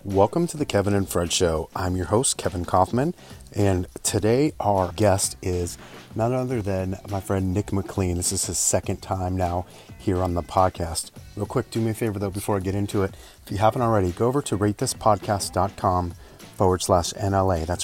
Welcome to the Kevin and Fred Show. I'm your host, Kevin Kaufman, and today our guest is none other than my friend Nick McLean. This is his second time now here on the podcast. Real quick, do me a favor though before I get into it. If you haven't already, go over to ratethispodcast.com/NLA. That's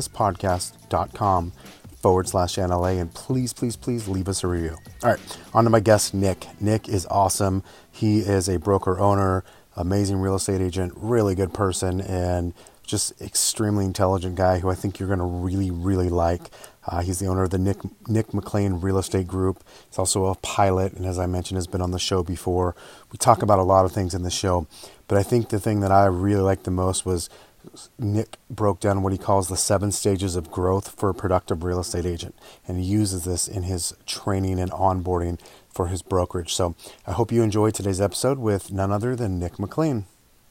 ratethispodcast.com/NLA, and please leave us a review. All right, on to my guest, Nick. Nick is awesome. He is a broker owner, amazing real estate agent, really good person, and just extremely intelligent guy who I think you're going to really like. He's the owner of the Nick McLean Real Estate Group. He's also a pilot, and as I mentioned, has been on the show before. We talk about a lot of things in the show, but I think the thing that I really liked the most was Nick broke down what he calls the 7 stages of growth for a productive real estate agent, and he uses this in his training and onboarding for his brokerage. So I hope you enjoyed today's episode with none other than Nick McLean.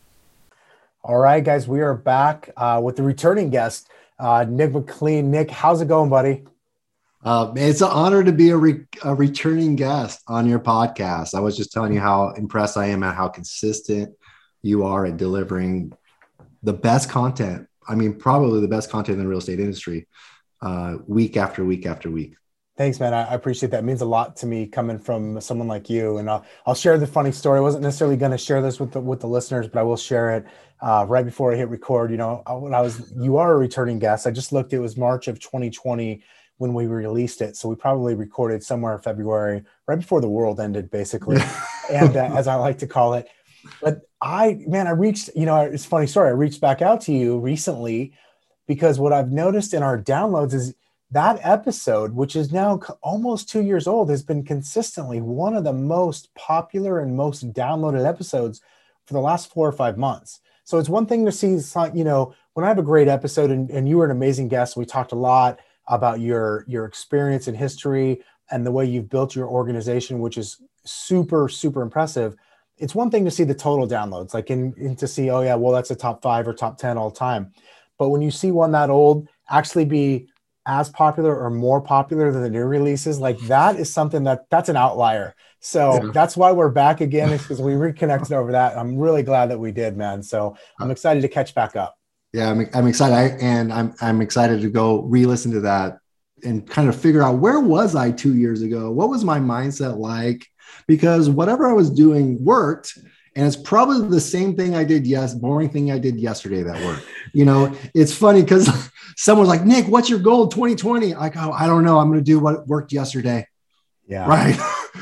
All right, guys, we are back with the returning guest, Nick McLean. Nick, how's it going, buddy? It's an honor to be a returning guest on your podcast. I was just telling you how impressed I am at how consistent you are at delivering the best content. I mean, probably the best content in the real estate industry, week after week after week. Thanks, man. I appreciate that. It means a lot to me coming from someone like you. And I'll share the funny story. I wasn't necessarily going to share this with the listeners, but I will share it right before I hit record. You know, you are a returning guest. I just looked, it was March of 2020 when we released it. So we probably recorded somewhere in February, right before the world ended, basically. And as I like to call it. But I reached, it's a funny story. I reached back out to you recently because what I've noticed in our downloads is that episode, which is now almost 2 years old, has been consistently one of the most popular and most downloaded episodes for the last 4 or 5 months. So it's one thing to see, when I have a great episode and you were an amazing guest, we talked a lot about your experience and history and the way you've built your organization, which is super, super impressive. It's one thing to see the total downloads, and to see, oh yeah, well, that's a top 5 or top 10 all time. But when you see one that old actually be as popular or more popular than the new releases, that is something that's an outlier. So That's why we're back again, is because we reconnected over that. I'm really glad that we did, man. So I'm excited to catch back up. Yeah, I'm excited. I'm excited to go re-listen to that and kind of figure out, where was I 2 years ago? What was my mindset like? Because whatever I was doing worked, and it's probably the same thing I did, boring thing I did yesterday that worked. It's funny because someone's like, Nick, what's your goal 2020? I go, I don't know. I'm going to do what worked yesterday. Yeah. Right.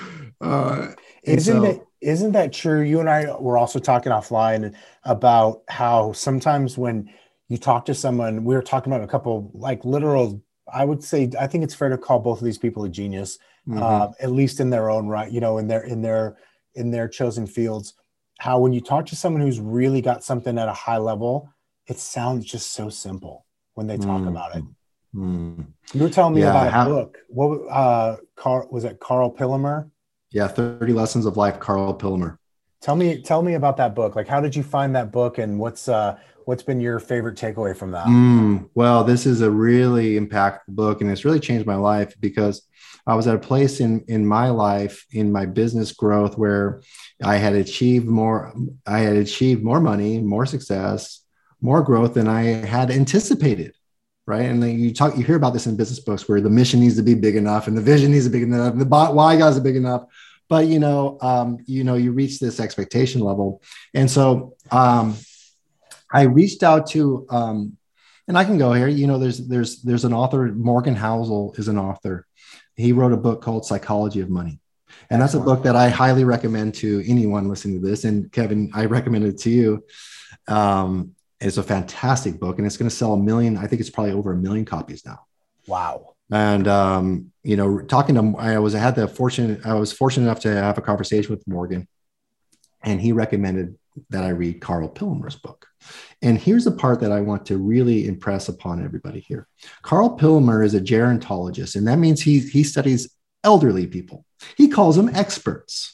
Isn't that true? You and I were also talking offline about how sometimes when you talk to someone, we were talking about a couple literal, I would say, I think it's fair to call both of these people a genius, at least in their own right, in their chosen fields. How when you talk to someone who's really got something at a high level, it sounds just so simple when they talk about it. You were telling me about a book. What was it? Carl Pillemer? Yeah, 30 Lessons of Life, Carl Pillemer. Tell me about that book. How did you find that book, and what's been your favorite takeaway from that? Well, this is a really impactful book, and it's really changed my life because I was at a place in my life, in my business growth, where I had achieved more money, more success, more growth than I had anticipated. Right. And then you hear about this in business books where the mission needs to be big enough and the vision needs to be big enough and the why guys are big enough. But, you reach this expectation level. And so I reached out to, and I can go here, there's an author, Morgan Housel is an author. He wrote a book called Psychology of Money. And that's a book that I highly recommend to anyone listening to this. And Kevin, I recommend it to you. It's a fantastic book, and it's going to sell 1 million. I think it's probably over 1 million copies now. Wow. And, talking to, I was fortunate enough to have a conversation with Morgan, and he recommended that I read Carl Pillemer's book. And here's the part that I want to really impress upon everybody here. Carl Pillemer is a gerontologist, and that means he studies elderly people. He calls them experts.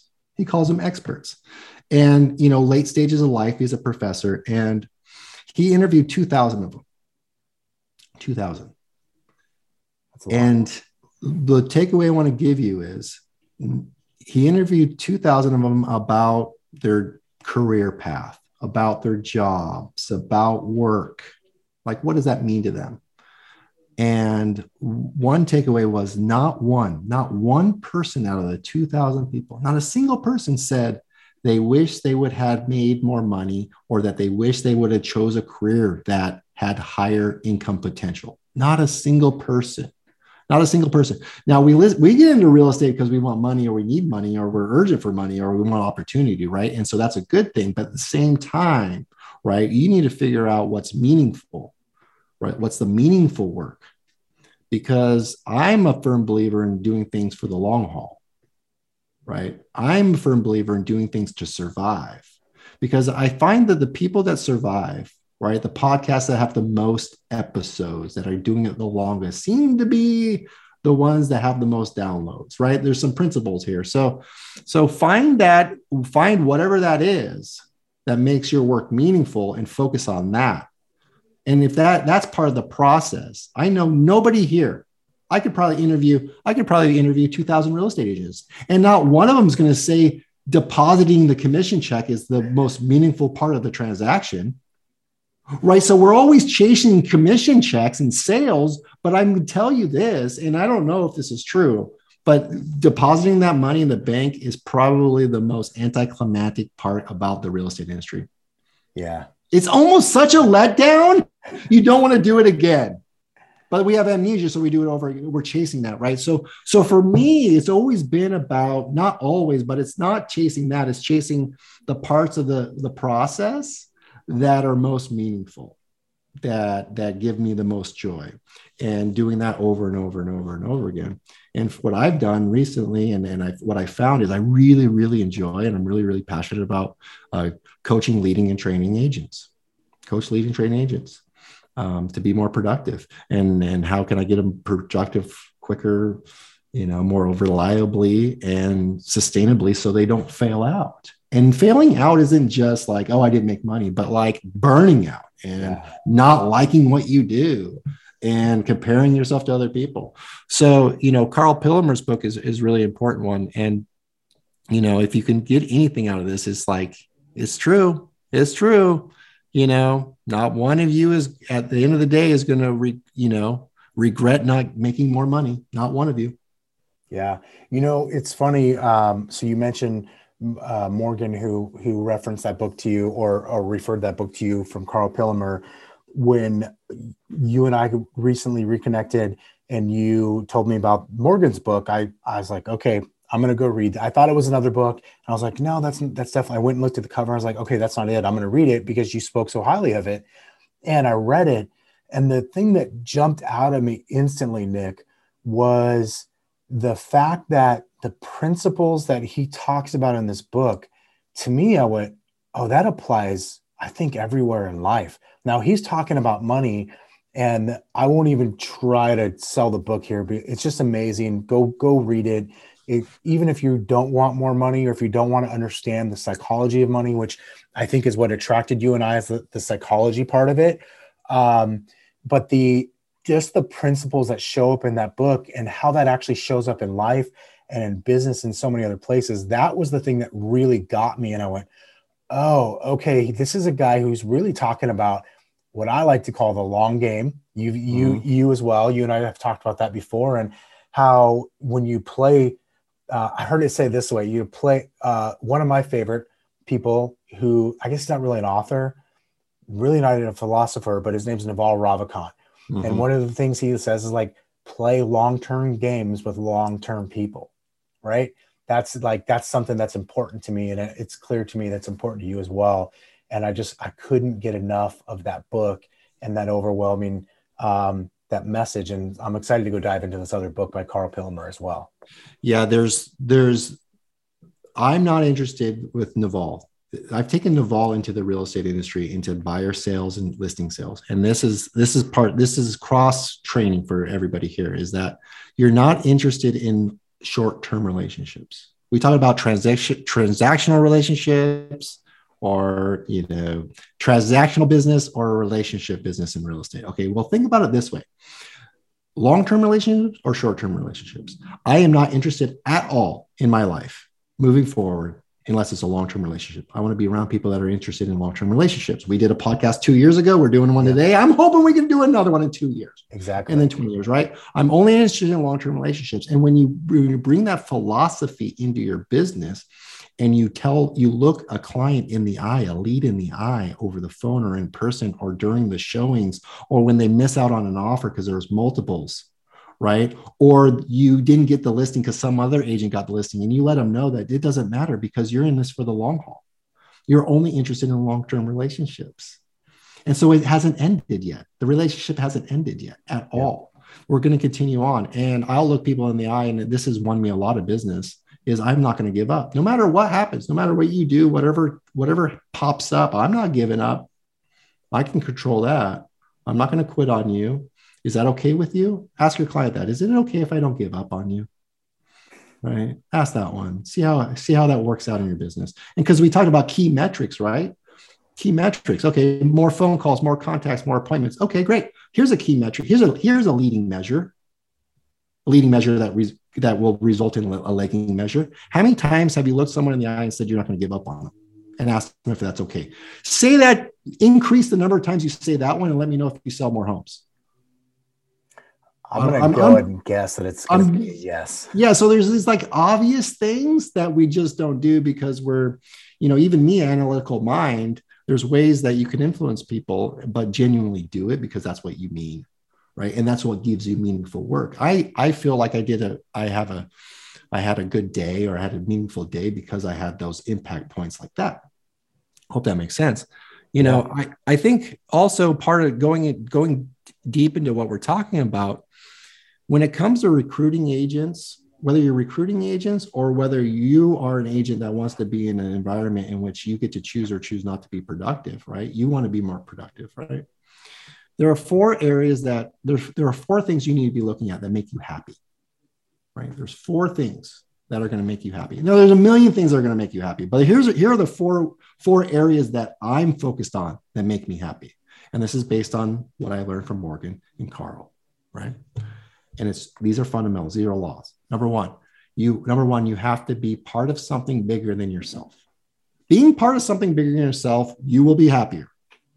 And, late stages of life, he's a professor, and he interviewed 2,000 of them. 2,000. And the takeaway I want to give you is he interviewed 2,000 of them about their career path. about their jobs, about work. Like, what does that mean to them? And one takeaway was not one person out of the 2,000 people, not a single person said they wish they would have made more money or that they wish they would have chose a career that had higher income potential. Not a single person. Not a single person. Now we get into real estate because we want money or we need money or we're urgent for money or we want opportunity, right? And so that's a good thing. But at the same time, right, you need to figure out what's meaningful, right? What's the meaningful work? Because I'm a firm believer in doing things for the long haul, right? I'm a firm believer in doing things to survive because I find that the people that survive, right, the podcasts that have the most episodes that are doing it the longest seem to be the ones that have the most downloads, right? There's some principles here. So find whatever that is that makes your work meaningful and focus on that. And if that's part of the process, I know nobody here, I could probably interview 2,000 real estate agents, and not one of them is going to say depositing the commission check is the most meaningful part of the transaction, right? So we're always chasing commission checks and sales, but I'm going to tell you this, and I don't know if this is true, but depositing that money in the bank is probably the most anticlimactic part about the real estate industry. Yeah. It's almost such a letdown. You don't want to do it again, but we have amnesia. So we do it over. We're chasing that, right? So for me, it's always been about, not always, but it's not chasing that. It's chasing the parts of the process that are most meaningful, that give me the most joy, and doing that over and over and over and over again. And what I've done recently, what I found is I really, really enjoy, and I'm really, really passionate about coaching, leading, and training agents. Coach, lead, and train agents to be more productive. And how can I get them productive quicker, more reliably and sustainably so they don't fail out. And failing out isn't just like, oh, I didn't make money, but like burning out and not liking what you do and comparing yourself to other people. So, Carl Pillemer's book is really important one. And, if you can get anything out of this, it's like, it's true. It's true. Not one of you is at the end of the day is going to, regret not making more money. Not one of you. Yeah. It's funny. So you mentioned Morgan, who referenced that book to you or referred that book to you from Carl Pillemer. When you and I recently reconnected and you told me about Morgan's book, I was like, okay, I'm going to go read. I thought it was another book. And I was like, no, that's definitely, I went and looked at the cover. I was like, okay, that's not it. I'm going to read it because you spoke so highly of it. And I read it. And the thing that jumped out at me instantly, Nick, was the fact that the principles that he talks about in this book, to me, I went, oh, that applies, I think, everywhere in life. Now he's talking about money, and I won't even try to sell the book here, but it's just amazing. Go read it. Even if you don't want more money, or if you don't want to understand the psychology of money, which I think is what attracted you and I, is the psychology part of it. But just the principles that show up in that book and how that actually shows up in life and in business and so many other places, that was the thing that really got me. And I went, oh, okay, this is a guy who's really talking about what I like to call the long game. You as well. You and I have talked about that before, and how when you play, I heard it say this way, you play, one of my favorite people who, I guess he's not really an author, really not a philosopher, but his name's Naval Ravikant. Mm-hmm. And one of the things he says is like, play long-term games with long-term people, right? That's something that's important to me. And it's clear to me that's important to you as well. And I couldn't get enough of that book and that overwhelming, that message. And I'm excited to go dive into this other book by Carl Pillemer as well. Yeah, I'm not interested with Naval. I've taken Naval into the real estate industry, into buyer sales and listing sales. And this is cross training for everybody here, is that you're not interested in short-term relationships. We talk about transactional relationships, or, transactional business or relationship business in real estate. Okay. Well, think about it this way: long-term relationships or short-term relationships. I am not interested at all in my life moving forward unless it's a long-term relationship. I want to be around people that are interested in long-term relationships. We did a podcast 2 years ago. We're doing one today. I'm hoping we can do another one in 2 years. Exactly. And then 20 years, right? I'm only interested in long-term relationships. And when you bring that philosophy into your business and you look a client in the eye, a lead in the eye over the phone or in person or during the showings, or when they miss out on an offer because there's multiples, right? Or you didn't get the listing because some other agent got the listing, and you let them know that it doesn't matter because you're in this for the long haul. You're only interested in long-term relationships. And so it hasn't ended yet. The relationship hasn't ended yet at all. We're going to continue on. And I'll look people in the eye, and this has won me a lot of business, is I'm not going to give up. No matter what happens, no matter what you do, whatever pops up, I'm not giving up. I can control that. I'm not going to quit on you. Is that okay with you? Ask your client that. Is it okay if I don't give up on you? Right? Ask that one. See how that works out in your business. And because we talked about key metrics, right? Key metrics. Okay, more phone calls, more contacts, more appointments. Okay, great. Here's a key metric. Here's a leading measure. A leading measure that will result in a lagging measure. How many times have you looked someone in the eye and said you're not going to give up on them? And ask them if that's okay. Say that. Increase the number of times you say that one, and let me know if you sell more homes. I'm going to go ahead and guess that it's going to be a yes. Yeah. So there's these like obvious things that we just don't do because we're, even me, analytical mind, there's ways that you can influence people, but genuinely do it because that's what you mean. Right. And that's what gives you meaningful work. I feel like I had a good day, or I had a meaningful day because I had those impact points like that. Hope that makes sense. I think also part of going deep into what we're talking about, when it comes to recruiting agents, whether you're recruiting agents or whether you are an agent that wants to be in an environment in which you get to choose or choose not to be productive, right? You want to be more productive, right? There are four areas there are four things you need to be looking at that make you happy, right? There's four things that are going to make you happy. Now, there's a million things that are going to make you happy, but here are the four areas that I'm focused on that make me happy. And this is based on what I learned from Morgan and Carl, right? And these are fundamentals. These are laws. Number one, you have to be part of something bigger than yourself. Being part of something bigger than yourself, you will be happier.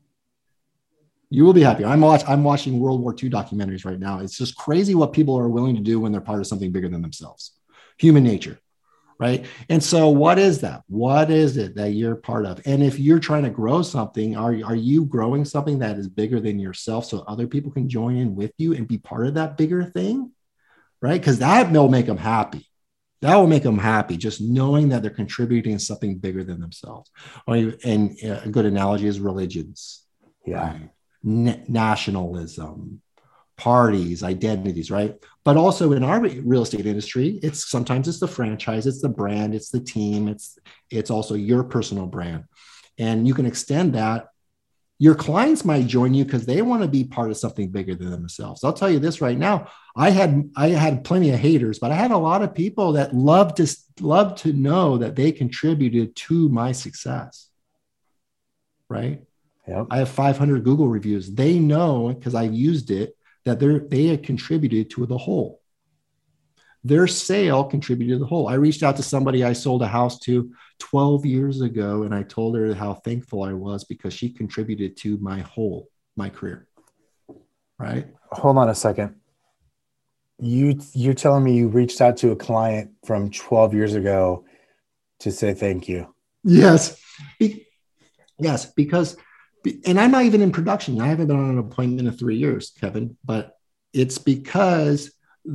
You will be happier. I'm watching World War II documentaries right now. It's just crazy what people are willing to do when they're part of something bigger than themselves. Human nature, right? And so what is that? What is it that you're part of? And if you're trying to grow something, are you growing something that is bigger than yourself so other people can join in with you and be part of that bigger thing, right? Because that will make them happy. That will make them happy, just knowing that they're contributing to something bigger than themselves. And a good analogy is religions. Yeah. Right? Nationalism, parties, identities, right? But also in our real estate industry, sometimes it's the franchise, it's the brand, it's the team, it's also your personal brand. And you can extend that. Your clients might join you because they want to be part of something bigger than themselves. I'll tell you this right now. I had plenty of haters, but I had a lot of people that love to know that they contributed to my success. Right? Yep. I have 500 Google reviews. They know, because I've used it, that they had contributed to the whole. Their sale contributed to the whole. I reached out to somebody I sold a house to 12 years ago, and I told her how thankful I was because she contributed to my career. Right? Hold on a second. You're telling me you reached out to a client from 12 years ago to say thank you? Yes. Yes, because... And I'm not even in production. I haven't been on an appointment in 3 years, Kevin, but it's because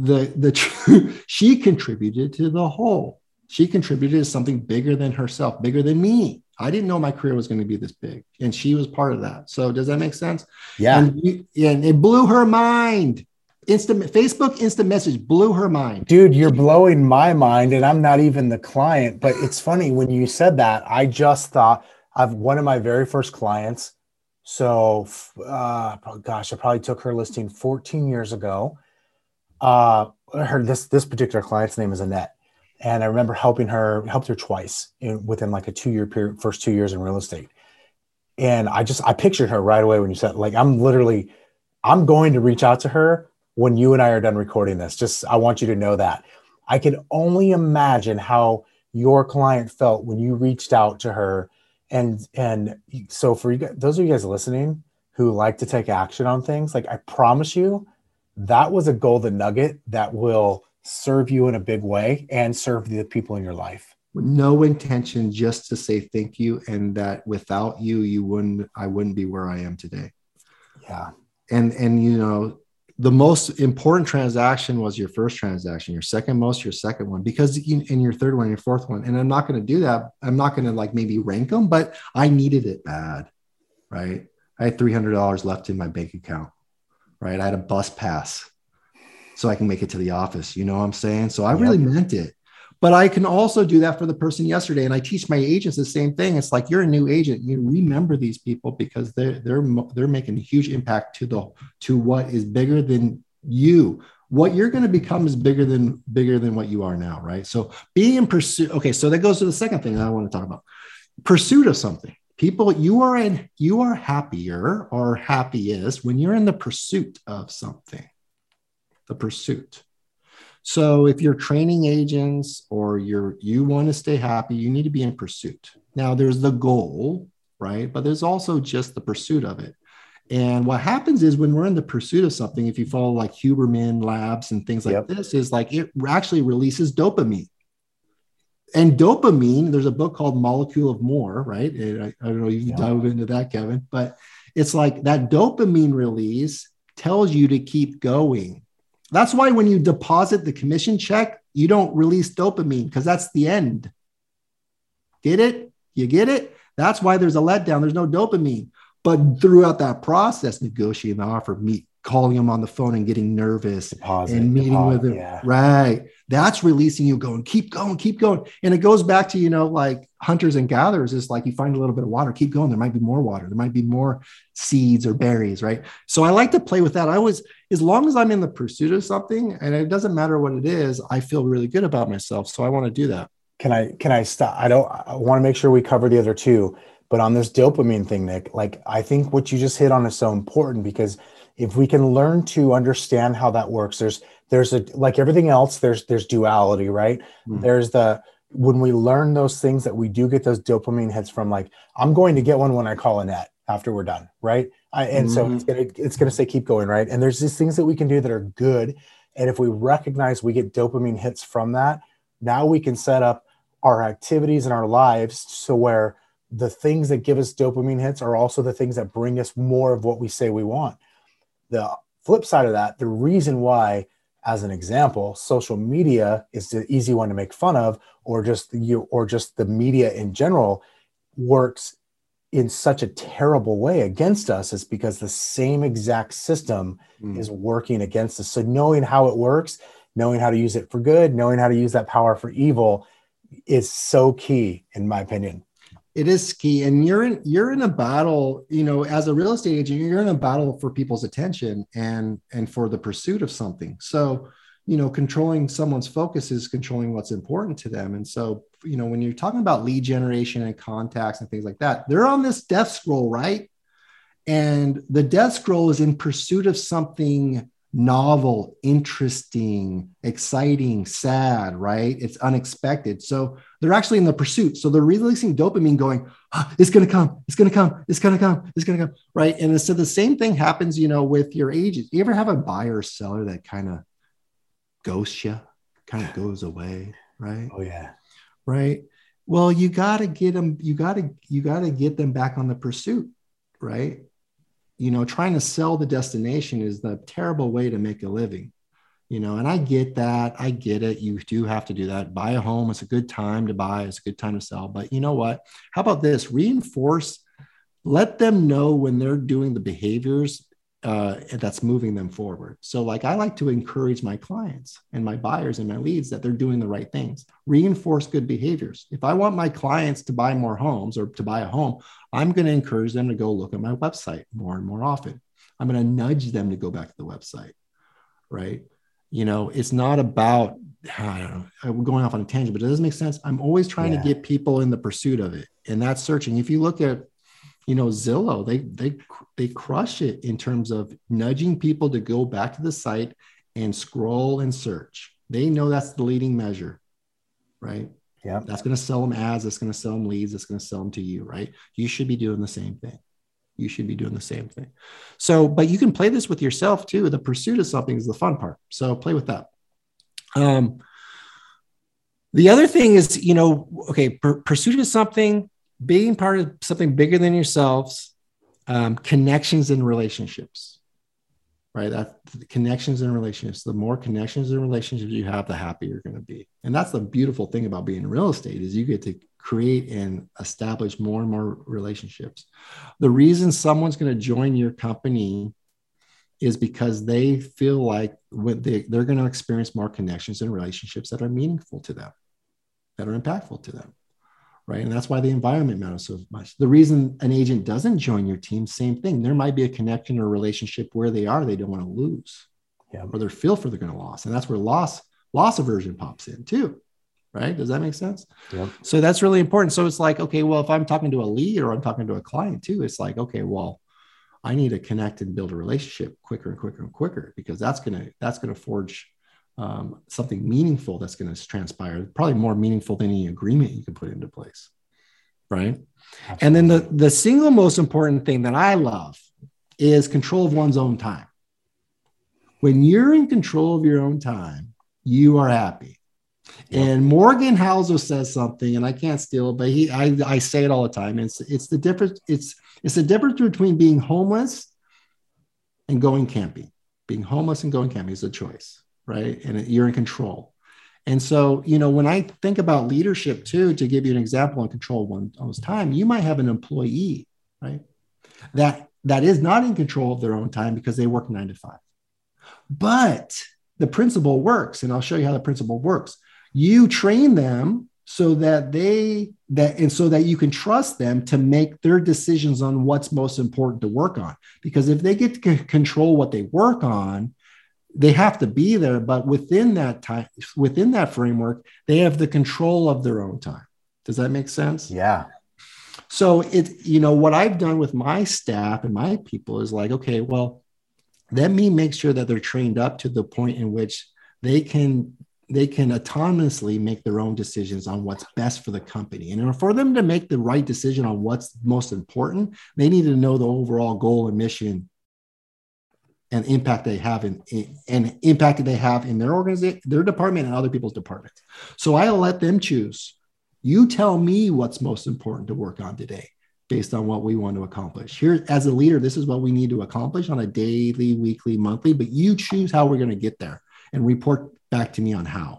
she contributed to the whole. She contributed to something bigger than herself, bigger than me. I didn't know my career was going to be this big, and she was part of that. So does that make sense? Yeah. And it blew her mind. Facebook instant message blew her mind. Dude, you're blowing my mind, and I'm not even the client. But it's funny when you said that. I just thought of one of my very first clients. So, I probably took her listing 14 years ago. This particular client's name is Annette. And I remember helped her twice within like a 2-year period, first 2 years in real estate. And I pictured her right away when you said, like, I'm going to reach out to her when you and I are done recording this. I want you to know that. I can only imagine how your client felt when you reached out to her. And so for you guys, those of you guys listening who like to take action on things, like I promise you, that was a golden nugget that will serve you in a big way and serve the people in your life. No intention, just to say thank you, and that without you, I wouldn't be where I am today. Yeah. And you know, the most important transaction was your first transaction, your second most, your second one, because in your third one, your fourth one. And I'm not going to do that. I'm not going to like maybe rank them, but I needed it bad, right? I had $300 left in my bank account, right? I had a bus pass so I can make it to the office. You know what I'm saying? So I really meant it. But I can also do that for the person yesterday. And I teach my agents the same thing. It's like, you're a new agent. You remember these people because they're making a huge impact to what is bigger than you. What you're going to become is bigger than what you are now, right? So being in pursuit. Okay, so that goes to the second thing that I want to talk about. Pursuit of something. People, you are happier or happiest when you're in the pursuit of something. The pursuit. So if you're training agents or you want to stay happy, you need to be in pursuit. Now there's the goal, right? But there's also just the pursuit of it. And what happens is when we're in the pursuit of something, if you follow like Huberman Labs and things like this, is like it actually releases dopamine. And dopamine, there's a book called Molecule of More, right? I don't know if you dive into that, Kevin, but it's like that dopamine release tells you to keep going. That's why when you deposit the commission check, you don't release dopamine because that's the end. Get it? You get it? That's why there's a letdown. There's no dopamine. But throughout that process, negotiating the offer, calling them on the phone and getting nervous and meeting with them. Yeah. Right. That's releasing you going, keep going, keep going. And it goes back to, like hunters and gatherers. It's like you find a little bit of water, keep going. There might be more water. There might be more seeds or berries. Right. So I like to play with that. As long as I'm in the pursuit of something and it doesn't matter what it is, I feel really good about myself. So I want to do that. Can I stop? I want to make sure we cover the other two, but on this dopamine thing, Nick, like I think what you just hit on is so important because if we can learn to understand how that works, there's like everything else, there's duality, right? Mm. When we learn those things that we do get those dopamine hits from, like, I'm going to get one when I call Annette after we're done, right? So it's gonna say keep going, right? And there's these things that we can do that are good. And if we recognize we get dopamine hits from that, now we can set up our activities in our lives so where the things that give us dopamine hits are also the things that bring us more of what we say we want. The flip side of that, the reason why, as an example, social media is the easy one to make fun of, or just the media in general works in such a terrible way against us, is because the same exact system is working against us. So knowing how it works, knowing how to use it for good, knowing how to use that power for evil is so key, in my opinion. It is key. And you're in a battle, as a real estate agent, you're in a battle for people's attention and for the pursuit of something. So, controlling someone's focus is controlling what's important to them. And so, when you're talking about lead generation and contacts and things like that, they're on this death scroll, right? And the death scroll is in pursuit of something novel, interesting, exciting, sad, right? It's unexpected. So they're actually in the pursuit. So they're releasing dopamine going, it's going to come, it's going to come, it's going to come, it's going to come, right? And so the same thing happens, with your agent. You ever have a buyer or seller that kind of ghosts you, kind of goes away, right? Oh yeah. Right. Well, you got to get them, you got to get them back on the pursuit, right? Trying to sell the destination is the terrible way to make a living, and I get that. I get it. You do have to do that. Buy a home. It's a good time to buy. It's a good time to sell. But you know what? How about this? Reinforce, let them know when they're doing the behaviors that's moving them forward. So like, I like to encourage my clients and my buyers and my leads that they're doing the right things. Reinforce good behaviors. If I want my clients to buy more homes or to buy a home, I'm going to encourage them to go look at my website more and more often. I'm going to nudge them to go back to the website, right? It's not about, I don't know, we're going off on a tangent, but it doesn't make sense. I'm always trying to get people in the pursuit of it. And that's searching. If you look at, Zillow, they crush it in terms of nudging people to go back to the site and scroll and search. They know that's the leading measure, right? Yeah. That's going to sell them ads. That's going to sell them leads. That's going to sell them to you, right? You should be doing the same thing. You should be doing the same thing. So, but you can play this with yourself too. The pursuit of something is the fun part. So play with that. The other thing is, pursuit of something, being part of something bigger than yourselves, connections and relationships, right? That connections and relationships, the more connections and relationships you have, the happier you're going to be. And that's the beautiful thing about being in real estate is you get to create and establish more and more relationships. The reason someone's going to join your company is because they feel like they're going to experience more connections and relationships that are meaningful to them, that are impactful to them, right? And that's why the environment matters so much. The reason an agent doesn't join your team, same thing. There might be a connection or relationship where they don't want to lose, or they feel for they're going to lose. And that's where loss aversion pops in too, right? Does that make sense? Yeah. So that's really important. So it's like, okay, well, if I'm talking to a lead or I'm talking to a client too, it's like, okay, well, I need to connect and build a relationship quicker and quicker and quicker, because that's going to forge something meaningful that's going to transpire, probably more meaningful than any agreement you can put into place, right? Absolutely. And then the single most important thing that I love is control of one's own time. When you're in control of your own time, you are happy. Yep. And Morgan Housel says something, and I can't steal it, but I say it all the time. It's the difference. It's the difference between being homeless and going camping. Being homeless and going camping is a choice, right? And you're in control. And so, when I think about leadership too, to give you an example on control of one's time, you might have an employee, right? That is not in control of their own time because they work 9 to 5. But the principle works, and I'll show you how the principle works. You train them so that you can trust them to make their decisions on what's most important to work on. Because if they get to control what they work on, they have to be there. But within that time, within that framework, they have the control of their own time. Does that make sense? Yeah. So what I've done with my staff and my people is like, okay, well, let me make sure that they're trained up to the point in which they can autonomously make their own decisions on what's best for the company. And for them to make the right decision on what's most important, they need to know the overall goal and mission and impact they have in their organization, their department, and other people's departments. So I let them choose. You tell me what's most important to work on today based on what we want to accomplish. Here, as a leader, this is what we need to accomplish on a daily, weekly, monthly, but you choose how we're going to get there and report back to me on how.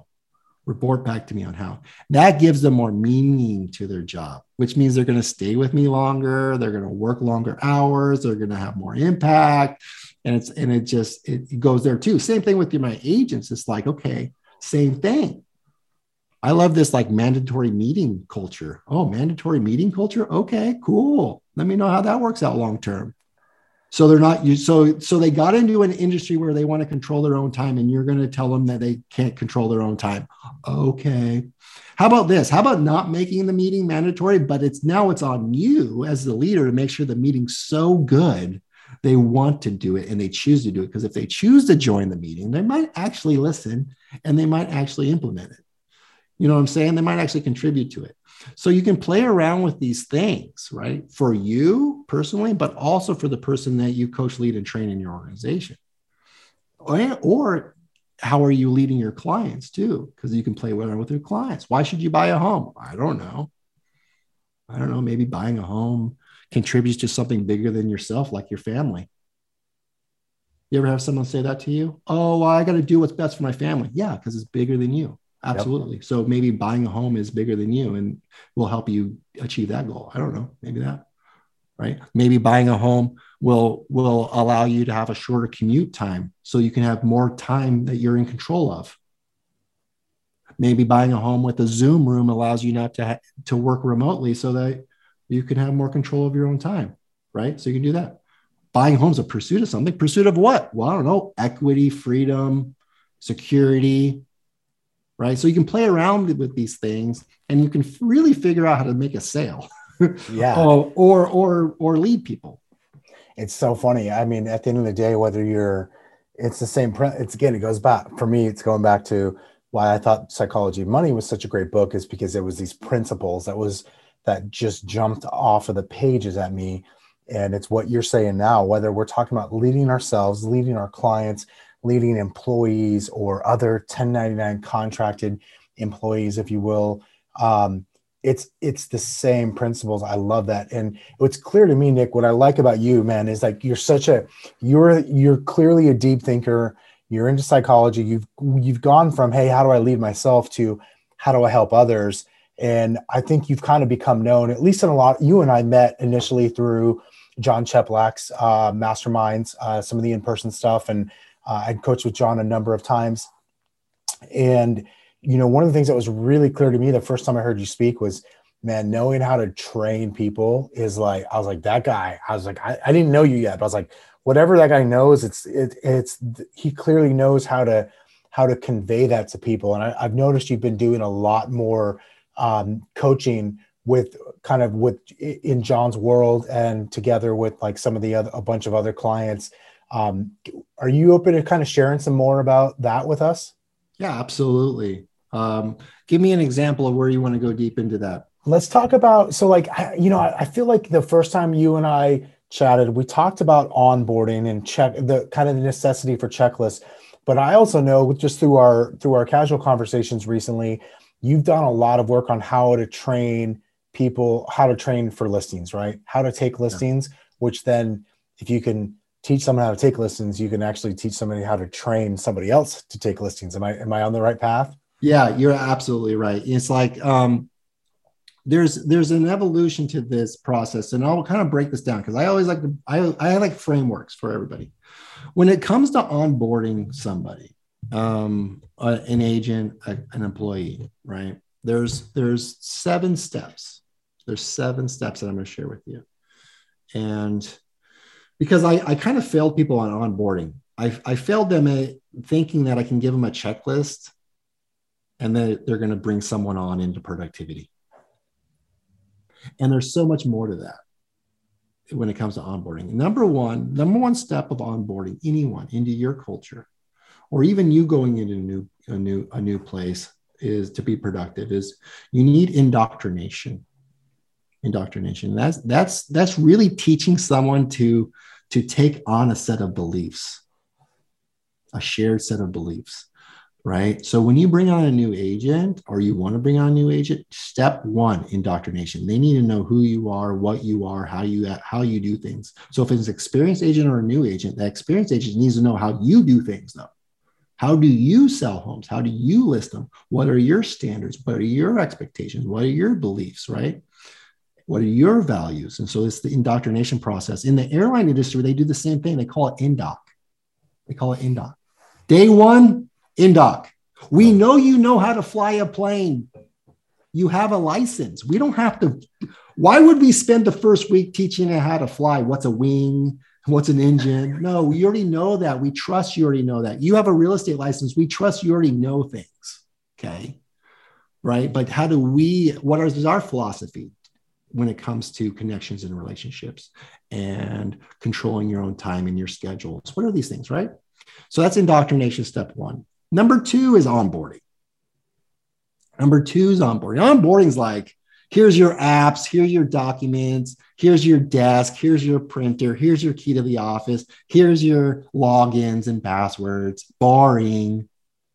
That gives them more meaning to their job, which means they're going to stay with me longer. They're going to work longer hours. They're going to have more impact. And it goes there too. Same thing with my agents. It's like, okay, same thing. I love this like mandatory meeting culture. Oh, mandatory meeting culture. Okay, cool. Let me know how that works out long-term. So they're not so they got into an industry where they want to control their own time, and you're going to tell them that they can't control their own time. Okay. How about this? How about not making the meeting mandatory, but it's on you as the leader to make sure the meeting's so good they want to do it and they choose to do it. Because if they choose to join the meeting, they might actually listen and they might actually implement it. You know what I'm saying? They might actually contribute to it. So you can play around with these things, right? For you personally, but also for the person that you coach, lead, and train in your organization. Or how are you leading your clients too? Because you can play around with your clients. Why should you buy a home? I don't know. Maybe buying a home contributes to something bigger than yourself, like your family. You ever have someone say that to you? Oh, well, I got to do what's best for my family. Yeah, because it's bigger than you. Absolutely. Yep. So maybe buying a home is bigger than you and will help you achieve that goal. I don't know. Maybe that, right? Maybe buying a home will allow you to have a shorter commute time so you can have more time that you're in control of. Maybe buying a home with a Zoom room allows you not to work remotely so that you can have more control of your own time, right? So you can do that. Buying a home is a pursuit of something. Pursuit of what? Well, I don't know. Equity, freedom, security, right? So you can play around with these things and you can really figure out how to make a sale. Yeah. or lead people. It's so funny. I mean, at the end of the day, it's the same, it goes back, for me, it's going back to why I thought Psychology of Money was such a great book is because it was these principles that just jumped off of the pages at me. And it's what you're saying now, whether we're talking about leading ourselves, leading our clients, leading employees, or other 1099 contracted employees, if you will. It's the same principles. I love that. And what's clear to me, Nick, what I like about you, man, is like you're clearly a deep thinker. You're into psychology. You've gone from, hey, how do I lead myself, to how do I help others? And I think you've kind of become known, at least in a lot. You and I met initially through John Cheplack's masterminds, some of the in-person stuff, and I'd coached with John a number of times. And one of the things that was really clear to me the first time I heard you speak was, man, knowing how to train people is like, I was like, that guy, I was like, I didn't know you yet, but I was like, whatever that guy knows, he clearly knows how to convey that to people. And I've noticed you've been doing a lot more coaching in John's world, and together with like some of a bunch of other clients. Are you open to kind of sharing some more about that with us? Yeah, absolutely. Give me an example of where you want to go deep into that. Let's talk about, so like, I feel like the first time you and I chatted, we talked about onboarding and the kind of the necessity for checklists. But I also know, just through our casual conversations recently, you've done a lot of work on how to train people, how to train for listings, right? How to take listings, which then if you can teach someone how to take listings, you can actually teach somebody how to train somebody else to take listings. Am I on the right path? Yeah, you're absolutely right. It's like there's an evolution to this process, and I'll kind of break this down because I always I like frameworks for everybody. When it comes to onboarding somebody, an agent, an employee, right? There's 7 steps. There's 7 steps that I'm going to share with you, and because I kind of failed people on onboarding, I failed them at thinking that I can give them a checklist and then they're going to bring someone on into productivity. And there's so much more to that when it comes to onboarding. Number one step of onboarding anyone into your culture, or even you going into a new place, is to be productive, is you need indoctrination. That's really teaching someone to take on a set of beliefs, a shared set of beliefs. Right. So when you bring on a new agent, or you want to bring on a new agent, step 1, indoctrination. They need to know who you are, what you are, how you do things. So if it's an experienced agent or a new agent, that experienced agent needs to know how you do things, though. How do you sell homes? How do you list them? What are your standards? What are your expectations? What are your beliefs, right? What are your values? And so it's the indoctrination process. In the airline industry, they do the same thing. They call it indoc. Day 1, indoc. We know you know how to fly a plane. You have a license. We don't have to. Why would we spend the first week teaching you how to fly? What's a wing? What's an engine? No, we already know that. We trust you already know that. You have a real estate license. We trust you already know things. Okay. Right. But what is our philosophy when it comes to connections and relationships and controlling your own time and your schedules? What are these things? Right. So that's indoctrination, step 1. Number 2 is onboarding. Onboarding is like, here's your apps, here's your documents, here's your desk, here's your printer, here's your key to the office, here's your logins and passwords. Boring,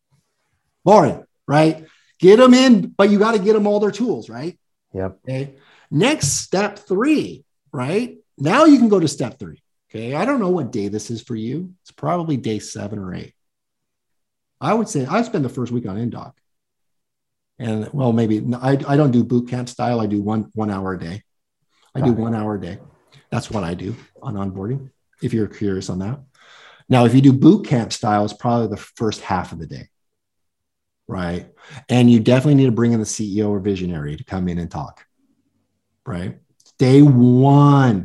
right? Get them in, but you got to get them all their tools, right? Yep. Okay. Next, step 3, right? Now you can go to step 3. Okay. I don't know what day this is for you. It's probably day 7 or 8. I would say I spend the first week on Indoc. And well, maybe I don't do boot camp style. I do one hour a day. Do 1 hour a day. That's what I do on onboarding, if you're curious on that. Now, if you do boot camp style, it's probably the first half of the day, right? And you definitely need to bring in the CEO or visionary to come in and talk, right? Day one.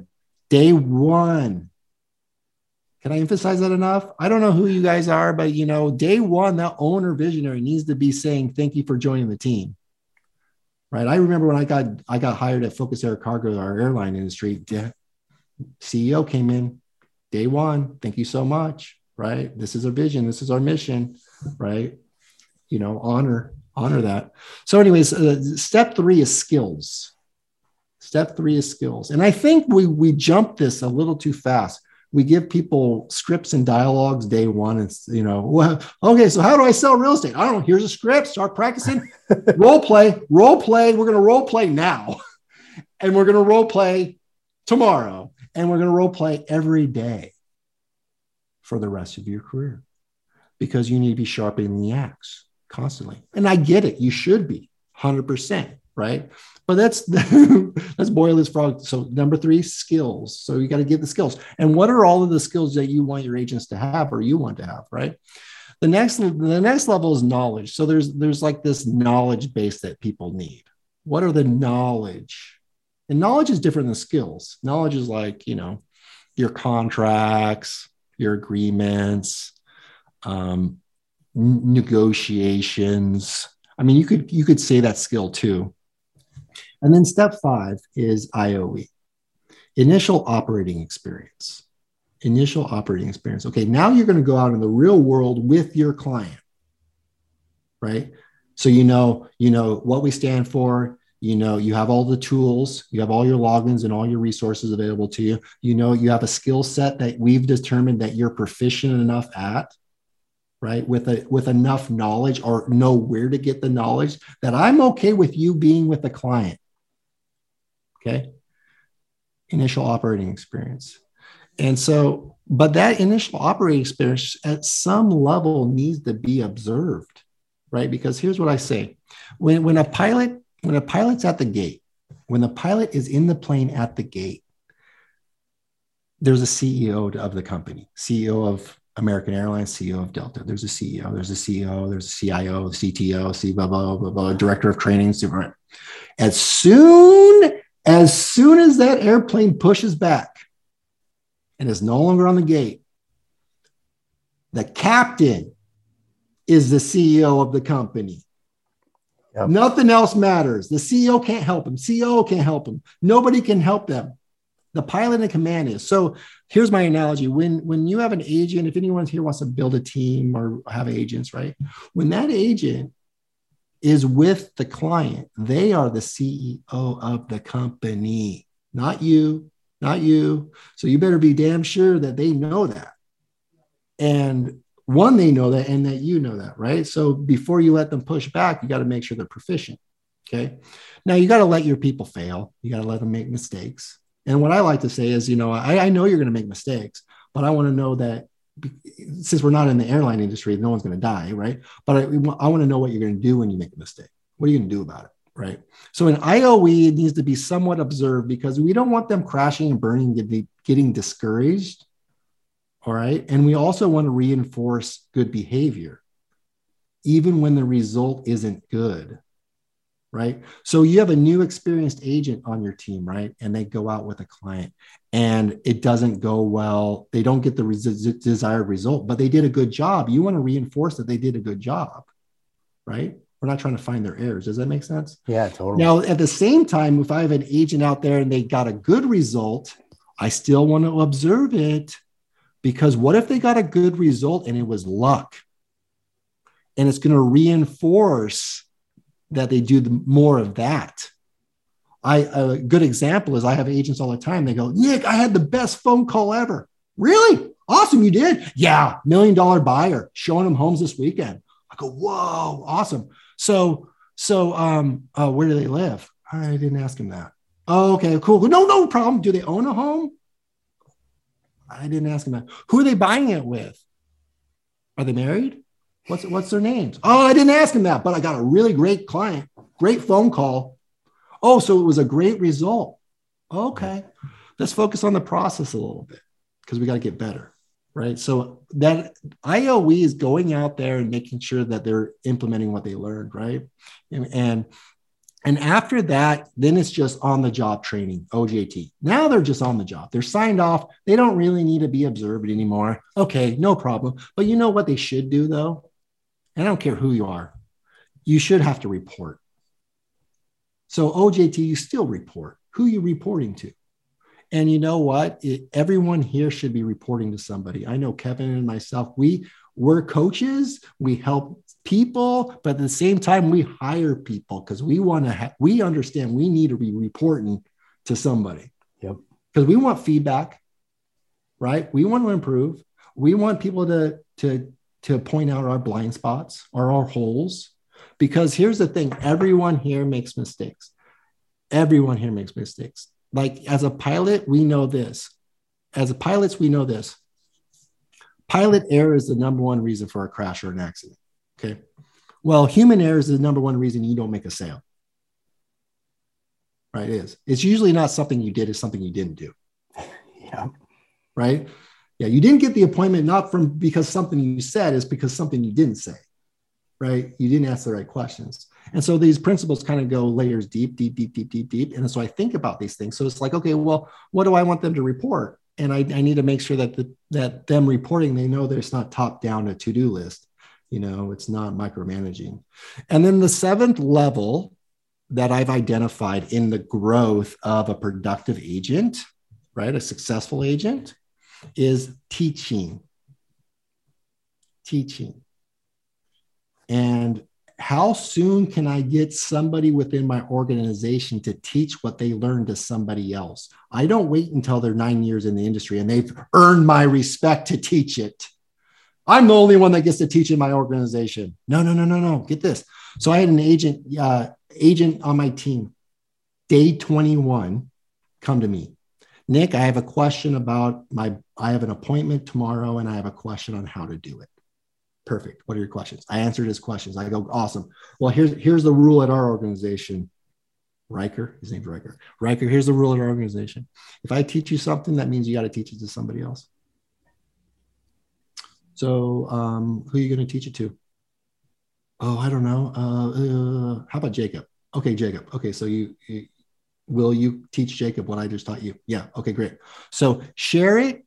Can I emphasize that enough? I don't know who you guys are, but day 1, that owner visionary needs to be saying, thank you for joining the team. Right. I remember when I got hired at Focus Air Cargo, our airline industry, CEO came in day 1. Thank you so much. Right. This is our vision. This is our mission. Right. honor that. So anyways, step 3 is skills. Step 3 is skills. And I think we jump this a little too fast. We give people scripts and dialogues day one. And, well, okay, so how do I sell real estate? I don't know. Here's a script. Start practicing. Role play. We're going to role play now. And we're going to role play tomorrow. And we're going to role play every day for the rest of your career, because you need to be sharpening the axe constantly. And I get it. You should be 100%, right? But that's boil this frog. So number 3, skills. So you got to get the skills. And what are all of the skills that you want your agents to have, or you want to have, right? The next level is knowledge. So there's like this knowledge base that people need. What are the knowledge? And knowledge is different than skills. Knowledge is like, your contracts, your agreements, negotiations. I mean, you could say that skill too. And then step 5 is IOE, initial operating experience. Initial operating experience. Okay, now you're going to go out in the real world with your client, right? So you know what we stand for. You have all the tools, you have all your logins and all your resources available to you. You have a skill set that we've determined that you're proficient enough at, right? With enough knowledge, or know where to get the knowledge, that I'm okay with you being with the client. Okay. Initial operating experience. And so, but that initial operating experience at some level needs to be observed, right? Because here's what I say. When a pilot's at the gate, when the pilot is in the plane at the gate, there's a CEO of the company, CEO of American Airlines, CEO of Delta. There's a CEO, there's a CEO, there's a CIO, CTO, CBO, director of training, super. As soon as that airplane pushes back and is no longer on the gate, the captain is the CEO of the company. Yep. Nothing else matters. The CEO can't help him. CEO can't help him. Nobody can help them. The pilot in command is. So here's my analogy. When you have an agent, if anyone here wants to build a team or have agents, right? When that agent is with the client, they are the CEO of the company, not you. So you better be damn sure that they know that. And they know that, and that you know that, right? So before you let them push back, you got to make sure they're proficient. Okay. Now you got to let your people fail. You got to let them make mistakes. And what I like to say is, I know you're going to make mistakes, but I want to know that, since we're not in the airline industry, no one's going to die, right? But I want to know what you're going to do when you make a mistake. What are you going to do about it, right? So in IOE, it needs to be somewhat observed, because we don't want them crashing and burning, getting discouraged, all right? And we also want to reinforce good behavior, even when the result isn't good, right? So you have a new experienced agent on your team, right? And they go out with a client and it doesn't go well. They don't get the desired result, but they did a good job. You want to reinforce that they did a good job, right? We're not trying to find their errors. Does that make sense? Yeah, totally. Now, at the same time, if I have an agent out there and they got a good result, I still want to observe it, because what if they got a good result and it was luck? And it's going to reinforce that they do more of that. A good example is I have agents all the time. They go, Nick, I had the best phone call ever. Really? Awesome. You did? Yeah. $1 million buyer showing them homes this weekend. I go, whoa, awesome. So where do they live? I didn't ask him that. Oh, okay, cool. No problem. Do they own a home? I didn't ask him that. Who are they buying it with? Are they married? What's their names? Oh, I didn't ask him that, but I got a really great client, great phone call. Oh, so it was a great result. Okay. Let's focus on the process a little bit, because we got to get better, right? So that IOE is going out there and making sure that they're implementing what they learned, right? And after that, then it's just on the job training, OJT. Now they're just on the job. They're signed off. They don't really need to be observed anymore. Okay, no problem. But you know what they should do though? And I don't care who you are. You should have to report. So OJT, you still report. Who are you reporting to? And you know what? Everyone here should be reporting to somebody. I know Kevin and myself, we're coaches, we help people, but at the same time, we hire people because we understand we need to be reporting to somebody. Yep. Because we want feedback, right? We want to improve. We want people to point out our blind spots or our holes. Because here's the thing, everyone here makes mistakes. Everyone here makes mistakes. Like as a pilot, we know this. As a pilots, we know this. Pilot error is the number one reason for a crash or an accident. Okay. Well, human error is the number one reason you don't make a sale. Right? It is. It's usually not something you did, it's something you didn't do. Yeah. Right? Yeah. You didn't get the appointment, not because something you said, is because something you didn't say. Right? You didn't ask the right questions. And so these principles kind of go layers deep. And so I think about these things. So it's like, okay, well, what do I want them to report? And I need to make sure that them reporting, they know that it's not top down a to-do list. It's not micromanaging. And then the seventh level that I've identified in the growth of a productive agent, right? A successful agent, is teaching. And how soon can I get somebody within my organization to teach what they learned to somebody else? I don't wait until they're 9 years in the industry and they've earned my respect to teach it. I'm the only one that gets to teach in my organization. No. Get this. So I had an agent on my team, day 21, come to me. Nick, I have a question about I have an appointment tomorrow and I have a question on how to do it. Perfect. What are your questions? I answered his questions. I go, awesome. Well, here's the rule at our organization. Riker, his name's Riker. Riker, here's the rule at our organization. If I teach you something, that means you got to teach it to somebody else. So who are you going to teach it to? Oh, I don't know. How about Jacob? Okay, Jacob. Okay, so will you teach Jacob what I just taught you? Yeah. Okay, great. So share it,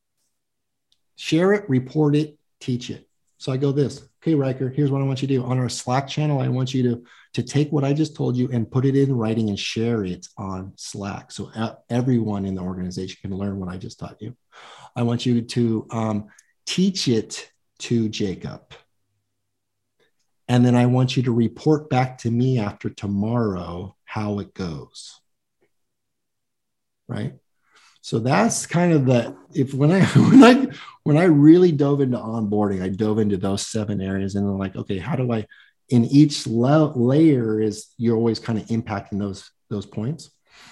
report it, teach it. So I go this, okay, Riker, here's what I want you to do. On our Slack channel, I want you to take what I just told you and put it in writing and share it on Slack. So everyone in the organization can learn what I just taught you. I want you to teach it to Jacob. And then I want you to report back to me after tomorrow how it goes. Right? So that's kind of when I really dove into onboarding, I dove into those 7 areas and then like, okay, how do I, in each layer is you're always kind of impacting those points.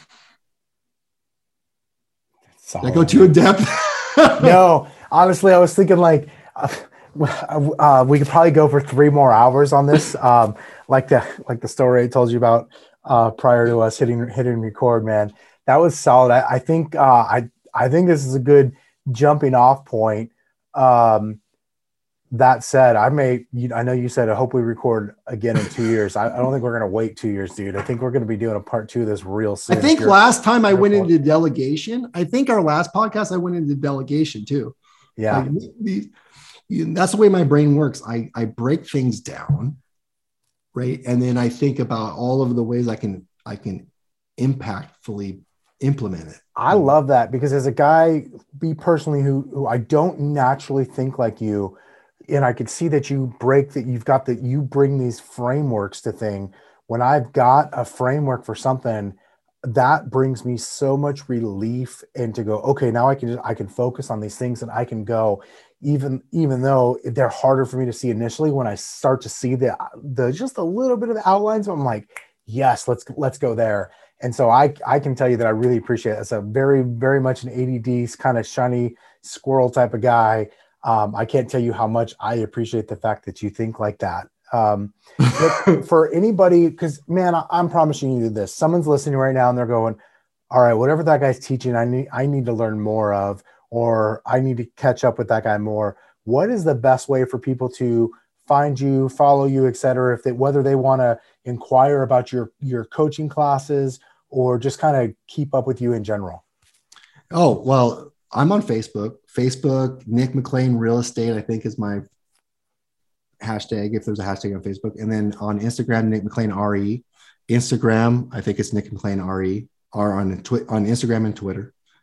Did I go too in depth? No, honestly, I was thinking like, we could probably go for 3 more hours on this. Like the story I told you about prior to us hitting record, man. That was solid. I think this is a good jumping off point. That said, I know you said I hope we record again in 2 years. I don't think we're going to wait 2 years, dude. I think we're going to be doing a part 2 of this real soon. I think last time I went into delegation. I think our last podcast I went into delegation too. Yeah, that's the way my brain works. I break things down, right, and then I think about all of the ways I can impactfully implement it. I love that because as a guy, me personally, who I don't naturally think like you, and I could see that you bring these frameworks to thing. When I've got a framework for something, that brings me so much relief and to go, okay, now I can focus on these things and I can go, even though they're harder for me to see initially. When I start to see the just a little bit of the outlines, I'm like, yes, let's go there. And so I can tell you that I really appreciate it. As a very, very much an ADD kind of shiny squirrel type of guy, I can't tell you how much I appreciate the fact that you think like that. For anybody, because man, I'm promising you this. Someone's listening right now and they're going, all right, whatever that guy's teaching, I need to learn more of, or I need to catch up with that guy more. What is the best way for people to find you, follow you, et cetera, whether they want to inquire about your coaching classes or just kind of keep up with you in general? Oh, well, I'm on Facebook. Nick McLean Real Estate, I think, is my hashtag, if there's a hashtag on Facebook. And then on Instagram, Nick McLean RE. Instagram, I think it's Nick McLean RE, or on Instagram and Twitter.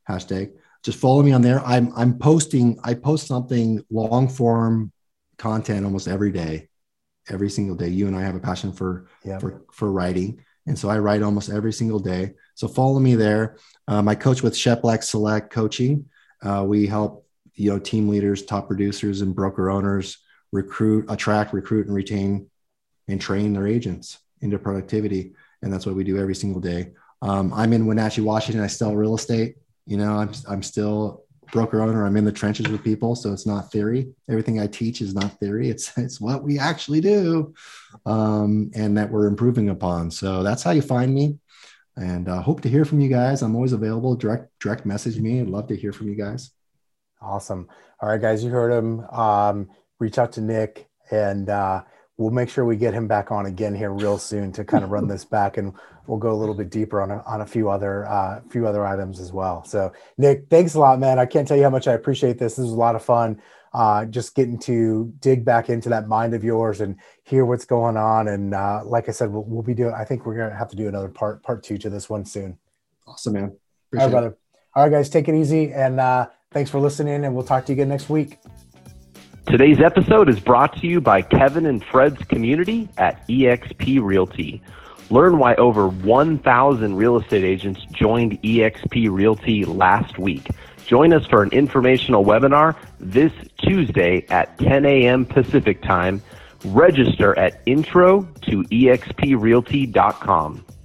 hashtag. Just follow me on there. I post something long form content almost every day, every single day. You and I have a passion for writing. And so I write almost every single day. So follow me there. I coach with Sheplack Select Coaching. We help, team leaders, top producers, and broker owners attract, recruit, and retain and train their agents into productivity. And that's what we do every single day. I'm in Wenatchee, Washington. I sell real estate. I'm still a broker owner. I'm in the trenches with people. So it's not theory. Everything I teach is not theory. It's what we actually do, and that we're improving upon. So that's how you find me. And hope to hear from you guys. I'm always available. Direct message me. I'd love to hear from you guys. Awesome. All right, guys, you heard him. Reach out to Nick, and we'll make sure we get him back on again here real soon to kind of run this back, and we'll go a little bit deeper on a few other items as well. So Nick, thanks a lot, man. I can't tell you how much I appreciate this. This was a lot of fun. Just getting to dig back into that mind of yours and hear what's going on. And like I said, we'll be doing, I think we're going to have to do another part 2 to this one soon. Awesome, man. All right, brother. All right, guys, take it easy. And thanks for listening, and we'll talk to you again next week. Today's episode is brought to you by Kevin and Fred's community at eXp Realty. Learn why over 1,000 real estate agents joined eXp Realty last week. Join us for an informational webinar this Tuesday at 10 a.m. Pacific Time. Register at intro to exprealty.com.